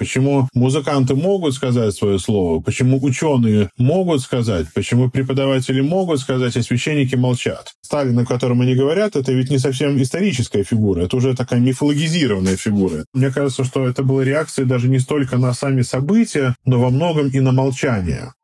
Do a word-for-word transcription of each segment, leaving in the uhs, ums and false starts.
Почему музыканты могут сказать свое слово? Почему ученые могут сказать? Почему преподаватели могут сказать, а священники молчат? Сталин, о котором они говорят, это ведь не совсем историческая фигура, это уже такая мифологизированная фигура. Мне кажется, что это была реакция даже не столько на сами события, но во многом и на молчание.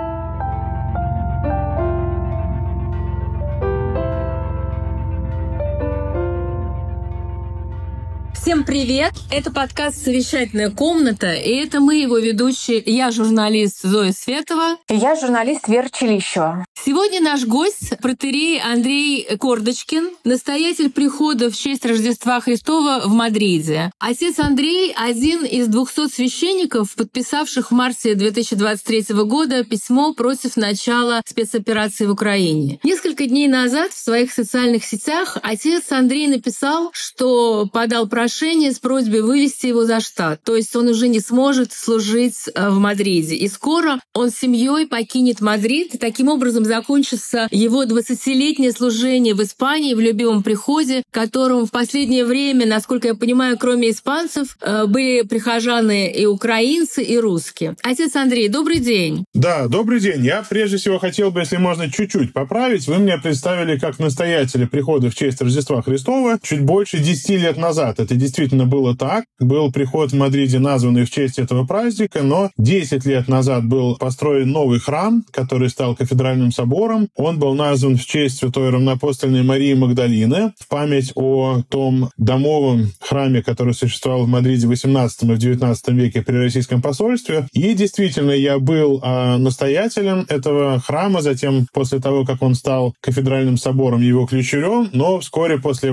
Всем привет! Это подкаст «Совещательная комната», и это мы, его ведущие. Я журналист Зоя Светова. И я журналист Вера Чилищева. Сегодня наш гость — протоиерей Андрей Кордочкин, настоятель прихода в честь Рождества Христова в Мадриде. Отец Андрей — один из двухсот священников, подписавших в марте две тысячи двадцать третьего года письмо против начала спецоперации в Украине. Несколько дней назад в своих социальных сетях отец Андрей написал, что подал прошение с просьбой вывести его за штат. То есть он уже не сможет служить в Мадриде. И скоро он с семьей покинет Мадрид. И таким образом закончится его двадцатилетнее служение в Испании, в любимом приходе, в котором в последнее время, насколько я понимаю, кроме испанцев, были прихожаны и украинцы, и русские. Отец Андрей, добрый день. Да, добрый день. Я прежде всего хотел бы, если можно, чуть-чуть поправить. Вы меня представили как настоятеля прихода в честь Рождества Христова чуть больше десяти лет назад. Это действительно было так. Был приход в Мадриде, названный в честь этого праздника, но десять лет назад был построен новый храм, который стал кафедральным собором. Он был назван в честь святой равноапостольной Марии Магдалины, в память о том домовом храме, который существовал в Мадриде в восемнадцатом и в девятнадцатом веке при российском посольстве. И действительно, я был э, настоятелем этого храма, затем, после того, как он стал кафедральным собором, его ключерем, но вскоре после...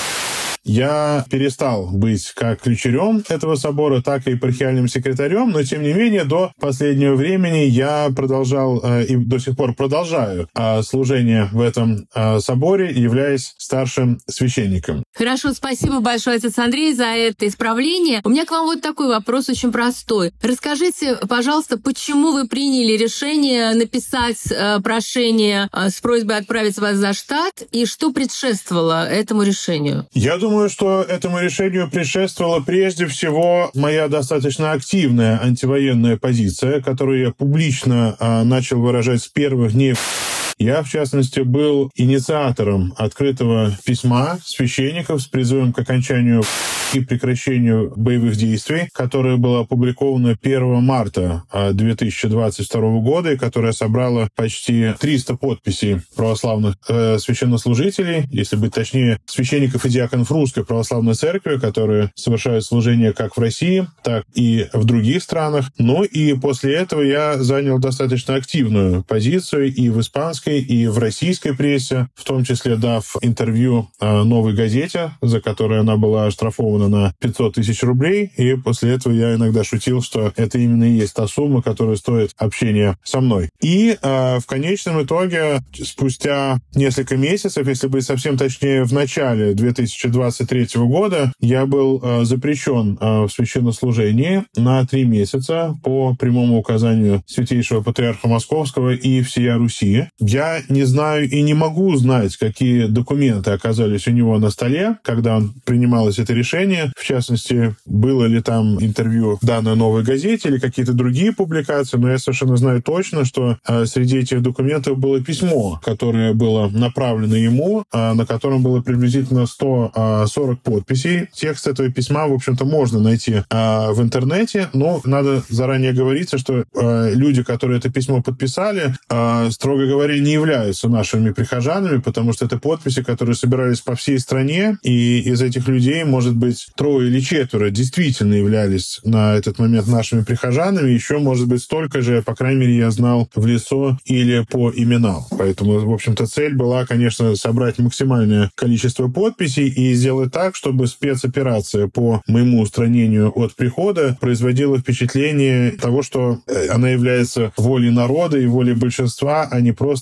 Я перестал быть как ключерем этого собора, так и епархиальным секретарем, но, тем не менее, до последнего времени я продолжал э, и до сих пор продолжаю э, служение в этом э, соборе, являясь старшим священником. Хорошо, спасибо большое, отец Андрей, за это исправление. У меня к вам вот такой вопрос очень простой. Расскажите, пожалуйста, почему вы приняли решение написать э, прошение э, с просьбой отправить вас за штат, и что предшествовало этому решению? Я думаю, Думаю, что этому решению предшествовала прежде всего моя достаточно активная антивоенная позиция, которую я публично а, начал выражать с первых дней. Я, в частности, был инициатором открытого письма священников с призывом к окончанию и прекращению боевых действий, которое было опубликовано первого марта две тысячи двадцать второго года и которое собрало почти триста подписей православных э, священнослужителей, если быть точнее, священников и диаконов Русской Православной Церкви, которые совершают служение как в России, так и в других странах. Ну и после этого я занял достаточно активную позицию и в испанской, и в российской прессе, в том числе дав интервью «Новой газете», за которое она была оштрафована на пятьсот тысяч рублей, и после этого я иногда шутил, что это именно и есть та сумма, которая стоит общения со мной. И э, в конечном итоге, спустя несколько месяцев, если быть совсем точнее, в начале две тысячи двадцать третьего года, я был э, запрещен э, в священнослужении на три месяца по прямому указанию Святейшего Патриарха Московского и всея Руси. Я не знаю и не могу знать, какие документы оказались у него на столе, когда принималось это решение. В частности, было ли там интервью данной «Новой газете» или какие-то другие публикации, но я совершенно знаю точно, что э, среди этих документов было письмо, которое было направлено ему, э, на котором было приблизительно сто сорок подписей. Текст этого письма, в общем-то, можно найти э, в интернете, но надо заранее говориться, что э, люди, которые это письмо подписали, э, строго говоря, не являются нашими прихожанами, потому что это подписи, которые собирались по всей стране, и из этих людей, может быть, трое или четверо действительно являлись на этот момент нашими прихожанами, еще, может быть, столько же, по крайней мере, я знал в лицо или по именам. Поэтому, в общем-то, цель была, конечно, собрать максимальное количество подписей и сделать так, чтобы спецоперация по моему устранению от прихода производила впечатление того, что она является волей народа и волей большинства, а не просто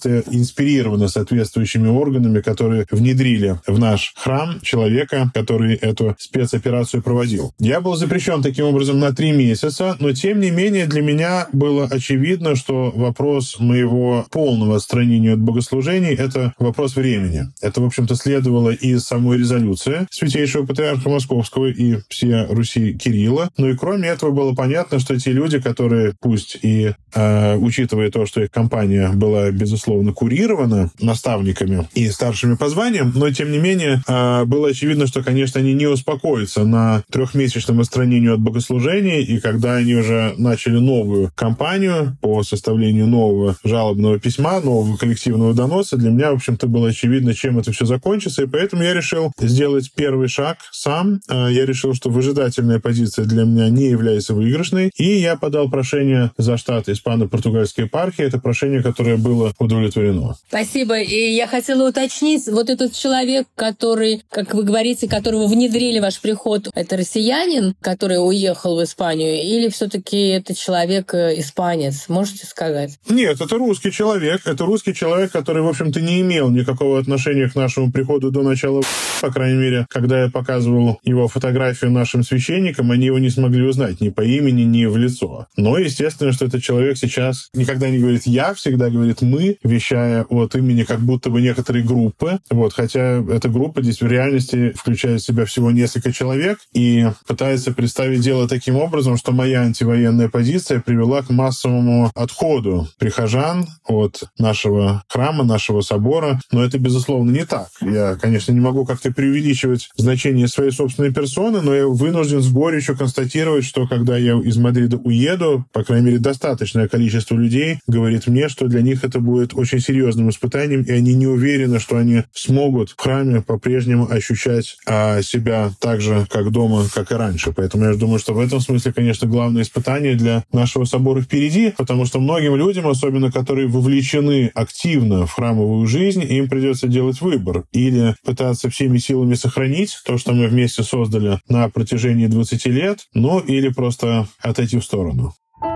это инспирировано соответствующими органами, которые внедрили в наш храм человека, который эту спецоперацию проводил. Я был запрещен таким образом на три месяца, но тем не менее для меня было очевидно, что вопрос моего полного отстранения от богослужений — это вопрос времени. Это, в общем-то, следовало из самой резолюции Святейшего Патриарха Московского и всея Руси Кирилла. Ну и кроме этого было понятно, что те люди, которые, пусть и э, учитывая то, что их компания была, безусловно, курирована наставниками и старшими по званиям, но, тем не менее, э, было очевидно, что, конечно, они не успокоятся на трехмесячном отстранении от богослужений, и когда они уже начали новую кампанию по составлению нового жалобного письма, нового коллективного доноса, для меня, в общем-то, было очевидно, чем это все закончится, и поэтому я решил сделать первый шаг сам. Я решил, что выжидательная позиция для меня не является выигрышной, и я подал прошение за штат испано-португальской епархии. Это прошение, которое было удовлетворено. Спасибо. И я хотела уточнить, вот этот человек, который, как вы говорите, которого внедрили в ваш приход, это россиянин, который уехал в Испанию, или все-таки это человек испанец? Можете сказать? Нет, это русский человек. Это русский человек, который, в общем-то, не имел никакого отношения к нашему приходу до начала. По крайней мере, когда я показывал его фотографию нашим священникам, они его не смогли узнать ни по имени, ни в лицо. Но, естественно, что этот человек сейчас никогда не говорит «я», всегда говорит «мы», вещая от имени как будто бы некоторой группы. Вот, хотя эта группа здесь в реальности включает в себя всего несколько человек и пытается представить дело таким образом, что моя антивоенная позиция привела к массовому отходу прихожан от нашего храма, нашего собора. Но это, безусловно, не так. Я, конечно, не могу как-то преувеличивать значение своей собственной персоны, но я вынужден с горечью констатировать, что когда я из Мадрида уеду, по крайней мере, достаточное количество людей говорит мне, что для них это будет очень серьезным испытанием, и они не уверены, что они смогут в храме по-прежнему ощущать а, себя так же, как дома, как и раньше. Поэтому я думаю, что в этом смысле, конечно, главное испытание для нашего собора впереди, потому что многим людям, особенно которые вовлечены активно в храмовую жизнь, им придется делать выбор. Или пытаться всеми силами сохранить то, что мы вместе создали на протяжении двадцати лет, ну или просто отойти в сторону.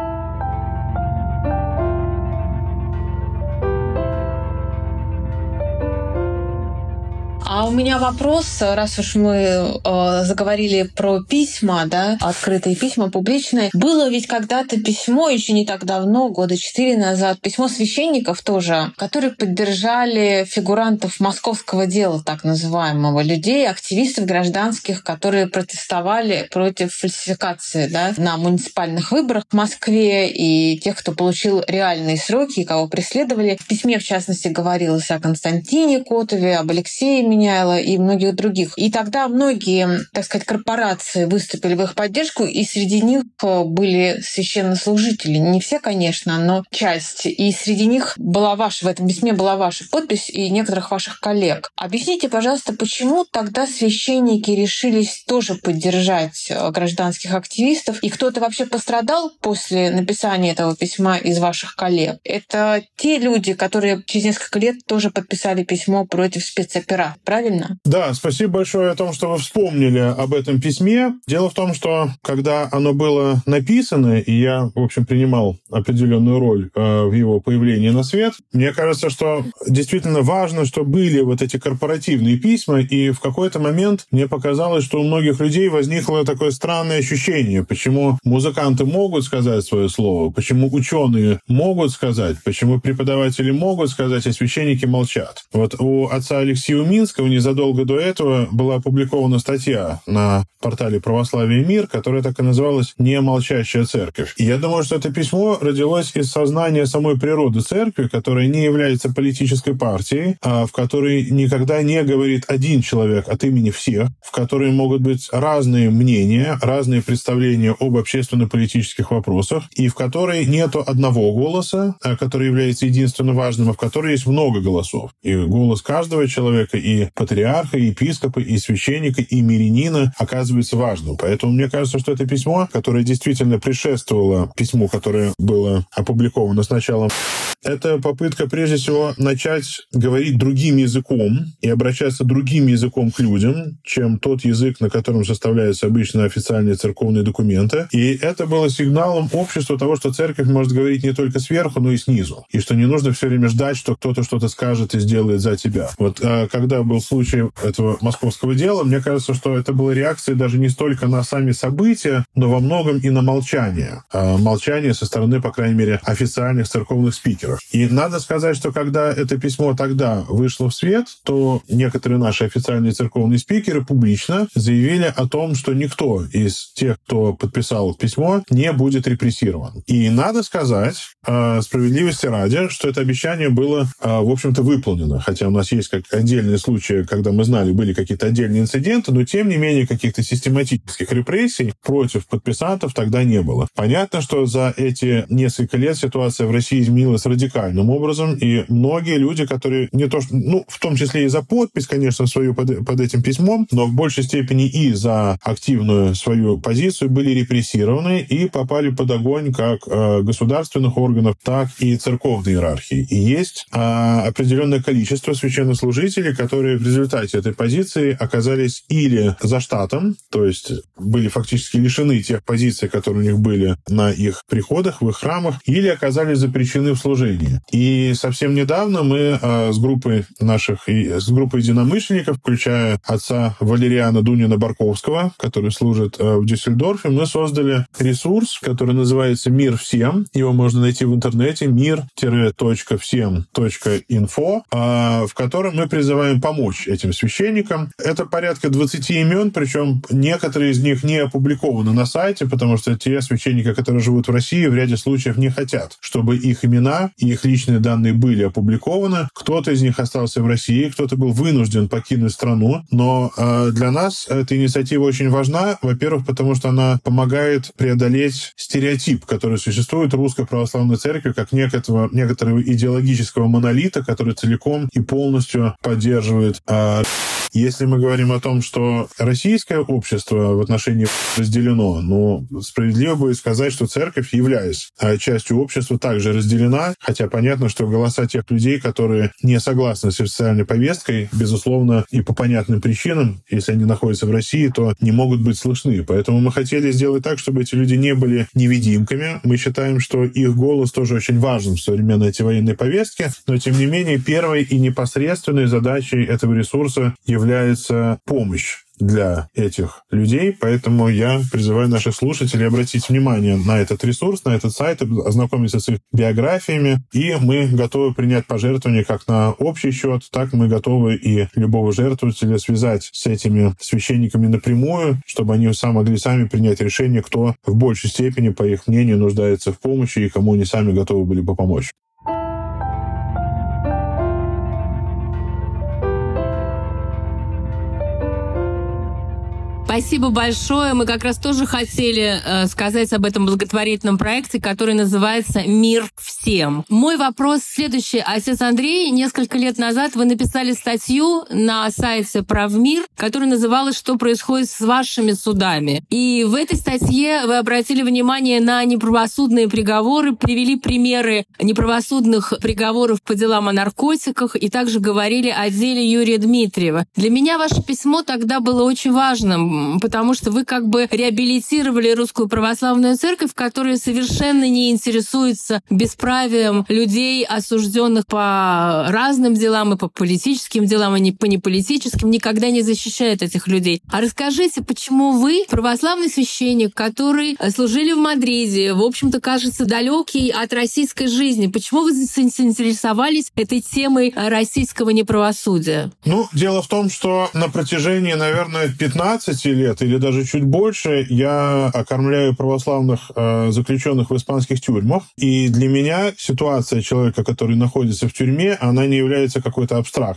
А у меня вопрос, раз уж мы э, заговорили про письма, да, открытые письма, публичные. Было ведь когда-то письмо, еще не так давно, года четыре назад, письмо священников тоже, которые поддержали фигурантов московского дела, так называемого, людей, активистов гражданских, которые протестовали против фальсификации, да, на муниципальных выборах в Москве, и тех, кто получил реальные сроки, и кого преследовали. В письме, в частности, говорилось о Константине Котове, об Алексее Меняйло и многих других. И тогда многие, так сказать, корпорации выступили в их поддержку, и среди них были священнослужители. Не все, конечно, но часть. И среди них была ваша, в этом письме была ваша подпись и некоторых ваших коллег. Объясните, пожалуйста, почему тогда священники решились тоже поддержать гражданских активистов? И кто-то вообще пострадал после написания этого письма из ваших коллег? Это те люди, которые через несколько лет тоже подписали письмо против спецоперации. Правильно? Да, спасибо большое о том, что вы вспомнили об этом письме. Дело в том, что когда оно было написано, и я, в общем, принимал определенную роль э, в его появлении на свет, мне кажется, что действительно важно, что были вот эти корпоративные письма, и в какой-то момент мне показалось, что у многих людей возникло такое странное ощущение, почему музыканты могут сказать свое слово, почему ученые могут сказать, почему преподаватели могут сказать, а священники молчат. Вот у отца Алексея Уминского незадолго до этого была опубликована статья на портале «Православие и мир», которая так и называлась «Не молчащая церковь». И я думаю, что это письмо родилось из сознания самой природы церкви, которая не является политической партией, а в которой никогда не говорит один человек от имени всех, в которой могут быть разные мнения, разные представления об общественно-политических вопросах, и в которой нету одного голоса, который является единственно важным, а в которой есть много голосов. И голос каждого человека, и патриарха, и епископа, и священника, и мирянина оказывается важным. Поэтому мне кажется, что это письмо, которое действительно предшествовало письму, которое было опубликовано сначала это попытка, прежде всего, начать говорить другим языком и обращаться другим языком к людям, чем тот язык, на котором составляются обычно официальные церковные документы. И это было сигналом обществу того, что церковь может говорить не только сверху, но и снизу. И что не нужно все время ждать, что кто-то что-то скажет и сделает за тебя. Вот когда был случай этого московского дела, мне кажется, что это была реакция даже не столько на сами события, но во многом и на молчание. Молчание со стороны, по крайней мере, официальных церковных спикеров. И надо сказать, что когда это письмо тогда вышло в свет, то некоторые наши официальные церковные спикеры публично заявили о том, что никто из тех, кто подписал письмо, не будет репрессирован. И надо сказать, справедливости ради, что это обещание было, в общем-то, выполнено. Хотя у нас есть как отдельные случаи, когда мы знали, были какие-то отдельные инциденты, но, тем не менее, каких-то систематических репрессий против подписантов тогда не было. Понятно, что за эти несколько лет ситуация в России изменилась радикальным образом, и многие люди, которые не то что, ну, в том числе и за подпись, конечно, свою под, под этим письмом, но в большей степени и за активную свою позицию были репрессированы и попали под огонь как э, государственных органов, так и церковной иерархии. И есть э, определенное количество священнослужителей, которые в результате этой позиции оказались или за штатом, то есть были фактически лишены тех позиций, которые у них были на их приходах, в их храмах, или оказались запрещены в служении. И совсем недавно мы э, с группой наших, с группой единомышленников, включая отца Валериана Дунина-Барковского, который служит э, в Дюссельдорфе, мы создали ресурс, который называется «Мир всем». Его можно найти в интернете мир всем точка инфо, э, в котором мы призываем помочь этим священникам. Это порядка двадцати имен, причем некоторые из них не опубликованы на сайте, потому что те священники, которые живут в России, в ряде случаев не хотят, чтобы их имена и их личные данные были опубликованы. Кто-то из них остался в России, кто-то был вынужден покинуть страну. Но э, для нас эта инициатива очень важна, во-первых, потому что она помогает преодолеть стереотип, который существует в Русской Православной Церкви, как некоторого, некоторого идеологического монолита, который целиком и полностью поддерживает э, Если мы говорим о том, что российское общество в отношении разделено, но справедливо будет сказать, что церковь, являясь частью общества, также разделена, хотя понятно, что голоса тех людей, которые не согласны с официальной повесткой, безусловно, и по понятным причинам, если они находятся в России, то не могут быть слышны. Поэтому мы хотели сделать так, чтобы эти люди не были невидимками. Мы считаем, что их голос тоже очень важен в современной антивоенной повестке, но, тем не менее, первой и непосредственной задачей этого ресурса является помощь для этих людей, поэтому я призываю наших слушателей обратить внимание на этот ресурс, на этот сайт, ознакомиться с их биографиями, и мы готовы принять пожертвования как на общий счет, так мы готовы и любого жертвователя связать с этими священниками напрямую, чтобы они сами могли сами принять решение, кто в большей степени, по их мнению, нуждается в помощи и кому они сами готовы были бы помочь. Спасибо большое. Мы как раз тоже хотели э, сказать об этом благотворительном проекте, который называется «Мир всем». Мой вопрос следующий. Отец Андрей, несколько лет назад вы написали статью на сайте «Правмир», которая называлась «Что происходит с вашими судами?». И в этой статье вы обратили внимание на неправосудные приговоры, привели примеры неправосудных приговоров по делам о наркотиках и также говорили о деле Юрия Дмитриева. Для меня ваше письмо тогда было очень важным, потому что вы как бы реабилитировали Русскую Православную Церковь, которая совершенно не интересуется бесправием людей, осужденных по разным делам, и по политическим делам, и не по неполитическим, никогда не защищает этих людей. А расскажите, почему вы, православный священник, который служили в Мадриде, в общем-то, кажется, далекий от российской жизни, почему вы заинтересовались этой темой российского неправосудия? Ну, дело в том, что на протяжении, наверное, пятнадцати лет или даже чуть больше я окормляю православных э, заключенных в испанских тюрьмах. И для меня ситуация человека, который находится в тюрьме, она не является какой-то абстрактной.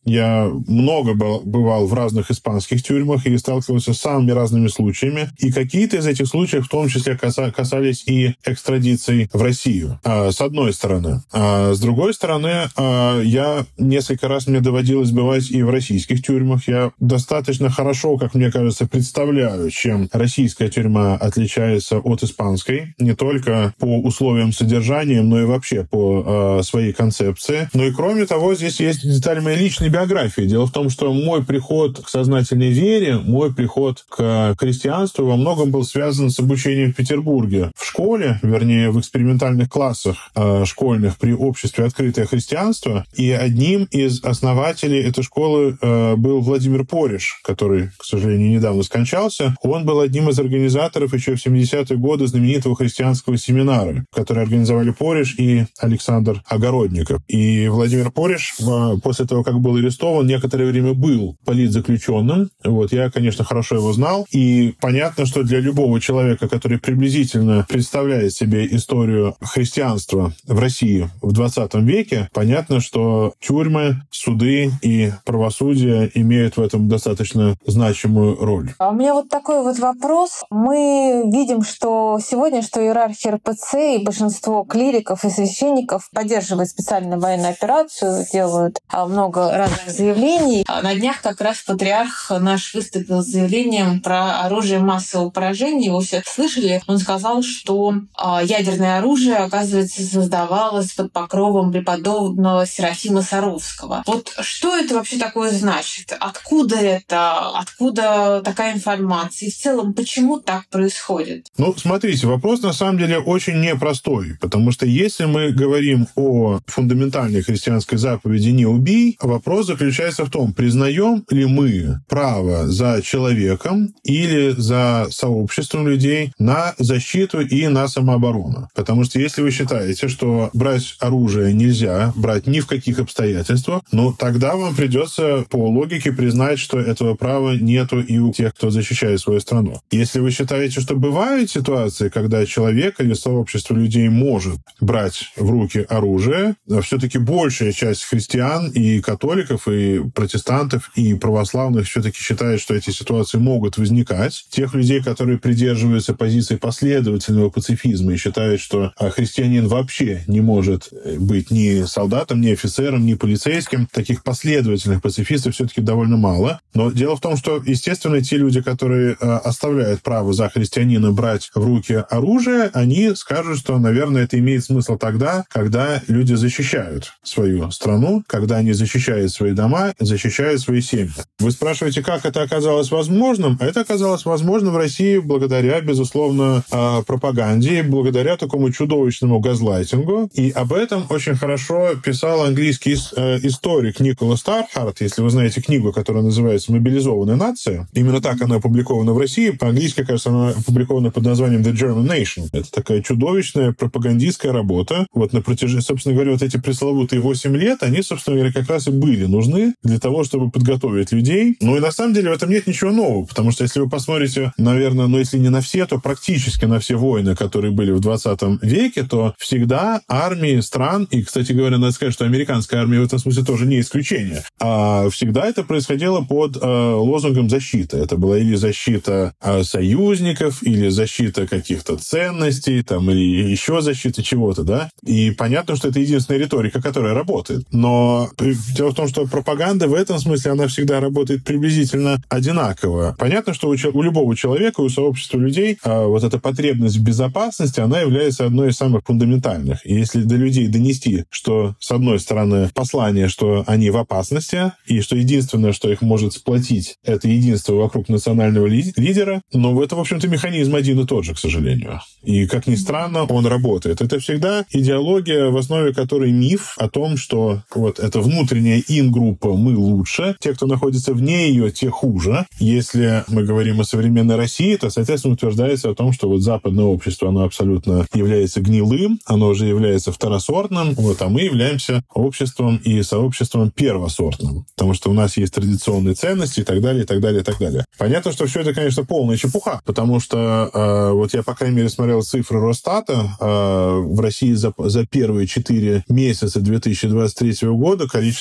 Я много был, бывал в разных испанских тюрьмах и сталкивался с самыми разными случаями. И какие-то из этих случаев в том числе каса- касались и экстрадиции в Россию, а, с одной стороны. А с другой стороны, а, я несколько раз мне доводилось бывать и в российских тюрьмах. Я достаточно хорошо, как мне кажется, представляю, чем российская тюрьма отличается от испанской. Не только по условиям содержания, но и вообще по а, своей концепции. Ну и кроме того, здесь есть деталь моей личной биографии. Дело в том, что мой приход к сознательной вере, мой приход к христианству во многом был связан с обучением в Петербурге. В школе, вернее, в экспериментальных классах э, школьных при обществе «Открытое христианство». И одним из основателей этой школы э, был Владимир Пореш, который, к сожалению, недавно скончался. Он был одним из организаторов еще в семидесятые годы знаменитого христианского семинара, который организовали Пореш и Александр Огородников. И Владимир Пореш э, после того, как был арестован, некоторое время был политзаключенным. Вот, я, конечно, хорошо его знал. И понятно, что для любого человека, который приблизительно представляет себе историю христианства в России в двадцатом веке, понятно, что тюрьмы, суды и правосудие имеют в этом достаточно значимую роль. А у меня вот такой вот вопрос. Мы видим, что сегодня, что иерархия эр пэ цэ и большинство клириков и священников поддерживают специальную военную операцию, делают много разных заявлений. На днях как раз патриарх наш выступил с заявлением про оружие массового поражения. Его все слышали. Он сказал, что ядерное оружие, оказывается, создавалось под покровом преподобного Серафима Саровского. Вот что это вообще такое значит? Откуда это? Откуда такая информация? И в целом, почему так происходит? Ну, смотрите, вопрос на самом деле очень непростой, потому что если мы говорим о фундаментальной христианской заповеди «не убий», вопрос заключается в том, признаем ли мы право за человеком или за сообществом людей на защиту и на самооборону. Потому что если вы считаете, что брать оружие нельзя, брать ни в каких обстоятельствах, ну, тогда вам придется по логике признать, что этого права нету и у тех, кто защищает свою страну. Если вы считаете, что бывают ситуации, когда человек или сообщество людей может брать в руки оружие, все-таки большая часть христиан и католиков, и протестантов, и православных все-таки считают, что эти ситуации могут возникать. Тех людей, которые придерживаются позиции последовательного пацифизма и считают, что христианин вообще не может быть ни солдатом, ни офицером, ни полицейским, таких последовательных пацифистов все-таки довольно мало. Но дело в том, что, естественно, те люди, которые оставляют право за христианина брать в руки оружие, они скажут, что, наверное, это имеет смысл тогда, когда люди защищают свою страну, когда они защищают свои дома, защищают свои семьи. Вы спрашиваете, как это оказалось возможным? А это оказалось возможным в России благодаря, безусловно, пропаганде, благодаря такому чудовищному газлайтингу. И об этом очень хорошо писал английский историк Николас Стархарт, если вы знаете книгу, которая называется «Мобилизованная нация». Именно так она опубликована в России. По-английски, кажется, она опубликована под названием «The German Nation». Это такая чудовищная пропагандистская работа. Вот на протяжении, собственно говоря, вот эти пресловутые восемь лет, они, собственно говоря, как раз и были нужны для того, чтобы подготовить людей. Ну и на самом деле в этом нет ничего нового, потому что если вы посмотрите, наверное, ну если не на все, то практически на все войны, которые были в двадцатом веке, то всегда армии стран, и, кстати говоря, надо сказать, что американская армия в этом смысле тоже не исключение, а всегда это происходило под э, лозунгом защиты. Это была или защита э, союзников, или защита каких-то ценностей, там, или еще защита чего-то, да. И понятно, что это единственная риторика, которая работает. Но дело в том, что пропаганда в этом смысле, она всегда работает приблизительно одинаково. Понятно, что у, у любого человека, у сообщества людей э, вот эта потребность в безопасности, она является одной из самых фундаментальных. И если до людей донести, что, с одной стороны, послание, что они в опасности, и что единственное, что их может сплотить, это единство вокруг национального ли- лидера, но это, в общем-то, механизм один и тот же, к сожалению. И, как ни странно, он работает. Это всегда идеология, в основе которой миф о том, что вот эта внутренняя ин-группа «мы лучше», те, кто находится вне ее, те хуже. Если мы говорим о современной России, то, соответственно, утверждается о том, что вот западное общество, оно абсолютно является гнилым, оно уже является второсортным, вот, а мы являемся обществом и сообществом первосортным, потому что у нас есть традиционные ценности и так далее, и так далее, и так далее. Понятно, что все это, конечно, полная чепуха, потому что э, вот я, по крайней мере, смотрел цифры Росстата, э, в России за, за первые четыре месяца две тысячи двадцать третьего года количество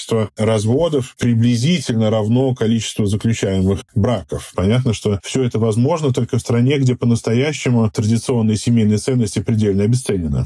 разводов приблизительно равно количеству заключаемых браков. Понятно, что все это возможно только в стране, где по-настоящему традиционные семейные ценности предельно обесценены.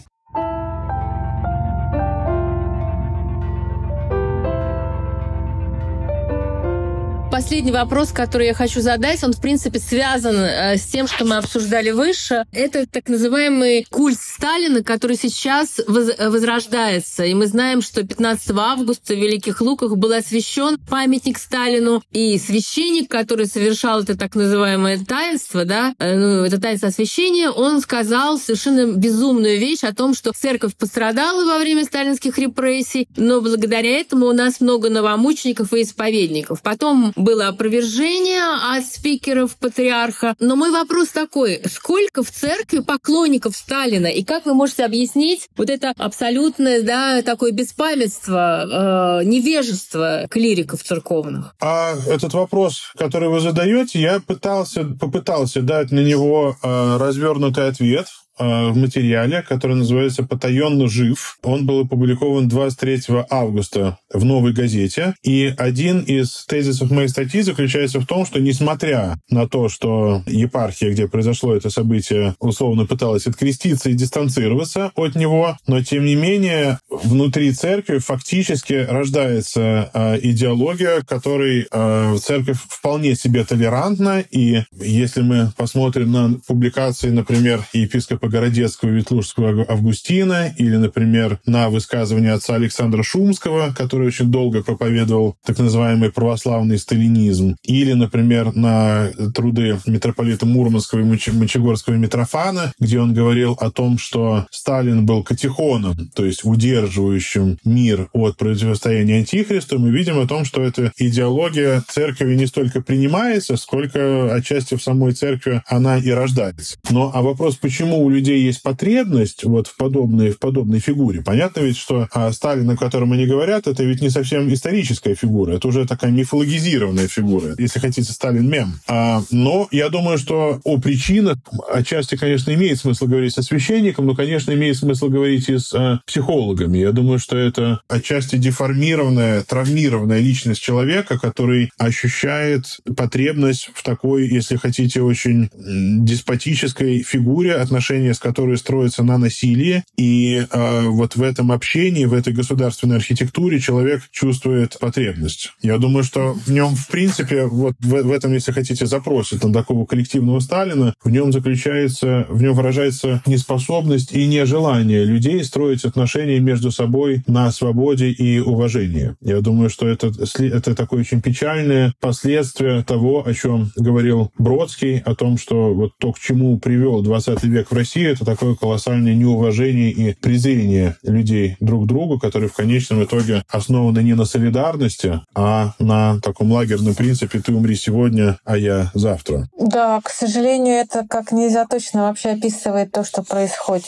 Последний вопрос, который я хочу задать, он, в принципе, связан э, с тем, что мы обсуждали выше. Это так называемый культ Сталина, который сейчас воз- возрождается. И мы знаем, что пятнадцатого августа в Великих Луках был освящен памятник Сталину, и священник, который совершал это так называемое таинство, да, э, ну, это таинство освящения, он сказал совершенно безумную вещь о том, что церковь пострадала во время сталинских репрессий, но благодаря этому у нас много новомучеников и исповедников. Потом было опровержение от спикеров патриарха. Но мой вопрос такой: сколько в церкви поклонников Сталина? И как вы можете объяснить вот это абсолютное, да, такое беспамятство, э, невежество клириков церковных? А этот вопрос, который вы задаете, я пытался, попытался дать на него э, развернутый ответ в материале, который называется «Потаенно жив». Он был опубликован двадцать третьего августа в «Новой газете». И один из тезисов моей статьи заключается в том, что несмотря на то, что епархия, где произошло это событие, условно пыталась откреститься и дистанцироваться от него, но тем не менее внутри церкви фактически рождается э, идеология, которой э, церковь вполне себе толерантна. И если мы посмотрим на публикации, например, епископа Городецкого и Ветлужского Августина, или, например, на высказывание отца Александра Шумского, который очень долго проповедовал так называемый православный сталинизм, или, например, на труды митрополита Мурманского и Мочегорского Митрофана, где он говорил о том, что Сталин был катехоном, то есть удерживающим мир от противостояния антихристу, мы видим о том, что эта идеология церкви не столько принимается, сколько отчасти в самой церкви она и рождается. Но а вопрос, почему у людей есть потребность вот в подобной, в подобной фигуре. Понятно ведь, что а, Сталин, о котором они говорят, это ведь не совсем историческая фигура, это уже такая мифологизированная фигура, если хотите, Сталин-мем. А, но я думаю, что о причинах отчасти, конечно, имеет смысл говорить со священником, но, конечно, имеет смысл говорить и с а, психологами. Я думаю, что это отчасти деформированная, травмированная личность человека, который ощущает потребность в такой, если хотите, очень деспотической фигуре, отношения с которой строится на насилии. И э, вот в этом общении, в этой государственной архитектуре человек чувствует потребность. Я думаю, что в нем, в принципе, вот в, в этом, если хотите, запросе там, такого коллективного Сталина, в нем заключается, в нем выражается неспособность и нежелание людей строить отношения между собой на свободе и уважении. Я думаю, что это, это такое очень печальное последствие того, о чем говорил Бродский, о том, что вот то, к чему привел двадцатый век в России, это такое колоссальное неуважение и презрение людей друг к другу, которые в конечном итоге основаны не на солидарности, а на таком лагерном принципе «ты умри сегодня, а я завтра». Да, к сожалению, это как нельзя точно вообще описывает то, что происходит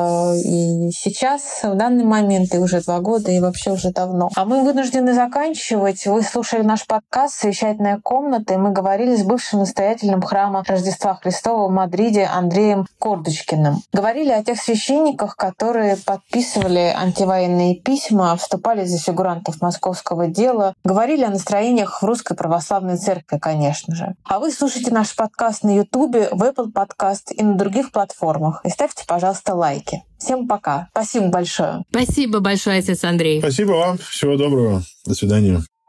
и сейчас, в данный момент, и уже два года, и вообще уже давно. А мы вынуждены заканчивать. Вы слушали наш подкаст «Совещательная комната», и мы говорили с бывшим настоятелем храма Рождества Христова в Мадриде Андреем Кордочкиным. Говорили о тех священниках, которые подписывали антивоенные письма, вступали за фигурантов московского дела. Говорили о настроениях в Русской Православной Церкви, конечно же. А вы слушайте наш подкаст на Ютубе, в Apple Podcast и на других платформах. И ставьте, пожалуйста, лайки. Всем пока. Спасибо большое. Спасибо большое, отец Андрей. Спасибо вам. Всего доброго. До свидания.